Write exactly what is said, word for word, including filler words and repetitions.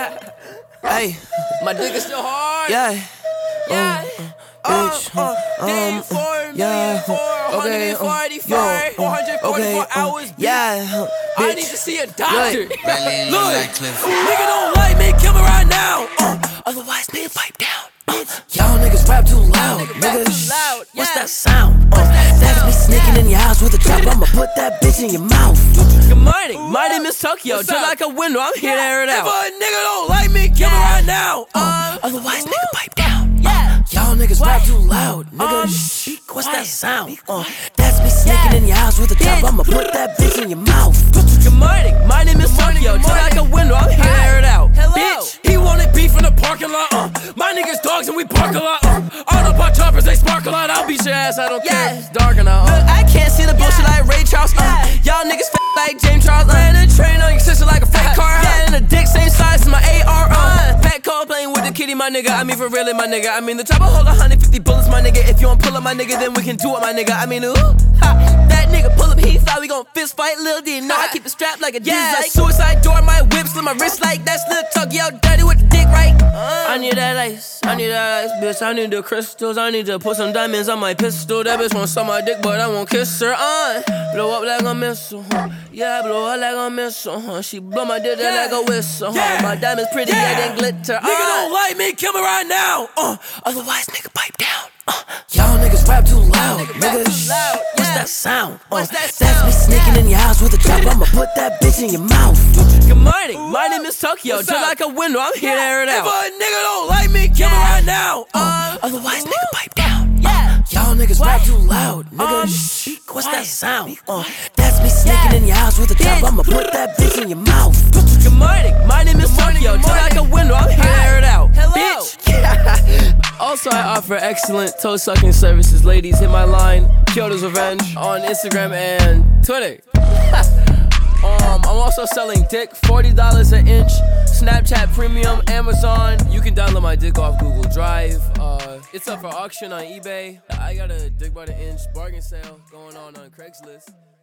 Hey, my dick is still hard. yeah. Yeah. Uh, bitch, uh, uh, um, four yeah, okay, okay, four um, forty-five, yo, four hundred forty-four okay, um, hours. yeah, I bitch. need to see a doctor. Look, Look, nigga don't like me, kill me right now. Uh, otherwise, nigga, pipe down. Uh, y'all niggas rap too loud, nigga, rap nigga. too loud. What's Yeah. that sound? Uh, that's me sneaking in your house with a trap. I'ma put that bitch in your mouth. Good morning, my name is Tokyo. Just like a window, I'm here to air it out. If a nigga don't like me, kill me right now. Uh, otherwise, nigga, pipe down. Yeah. Y'all niggas rap too loud, nigga. Um, Shh, what's that sound? Uh, that's me sneaking in your house with a trap. I'ma put that bitch in your mouth. Good morning, my name is Tokyo. Just like a window, I'm here to air it out. Hello. Bitch, he wanted beef in the parking lot. Uh, my niggas dogs and we park a lot. Uh, all the pot choppers, they spark a lot. I'll beat your ass, I don't care if it's dark or not. Uh. Look, I can't see the bullshit like Ray Charles. Uh, y'all niggas f like James Charles. Uh, and a train on your sister like a fat car. Yeah, and a dick same size as my A R. Uh, Pat Cole playing with the kitty, my nigga. I mean, for really, my nigga. I mean, the chopper hold one hundred fifty bullets, my nigga. If you don't pull up, my nigga, then we can do it, my nigga. I mean, ooh, ha, that nigga pull up, he thought we gon' fist fight, Lil D. No, I keep it strapped like a yeah, like suicide door. My whip slit my wrist like that's Lil Tokyo dirty with the dick, right? Uh, I need that ice, I need that ice, bitch. I need the crystals, I need to put some diamonds on my pistol. That bitch wanna suck my dick, but I won't kiss her. Uh, blow up like a missile, huh? Yeah, blow up like a missile, huh? She blow my dick yeah. like a whistle, huh? Yeah. My diamonds pretty, yeah, yeah they glitter. Uh, nigga don't like me, kill me right now. Uh, otherwise, nigga, pipe down. Uh, y'all niggas rap too loud, nigga. Rap too loud, yeah. What's that sound? Uh, What's that that's sound? me sneaking in your house with a trap. I'ma put that bitch in your mouth. Good morning, my name is Tokyo. Just like a window, I'm here to air it out. If a nigga don't like me, kill me right now. Uh, otherwise, nigga, pipe down. Yeah. Y'all niggas rap too loud, nigga. Um, Shh, what's that sound? Uh, that's me sneaking in your house with a trap. I'ma put that bitch in your mouth. Good morning, my name is Tokyo. Just like a window, I'm here to air it out. Hello. Bitch. Also, I offer excellent toe sucking services. Ladies, hit my line, Kyoto's Revenge, on Instagram and Twitter. um, I'm also selling dick, forty dollars an inch, Snapchat Premium, Amazon. You can download my dick off Google Drive. Uh, it's up for auction on eBay. I got a dick by the inch bargain sale going on on Craigslist.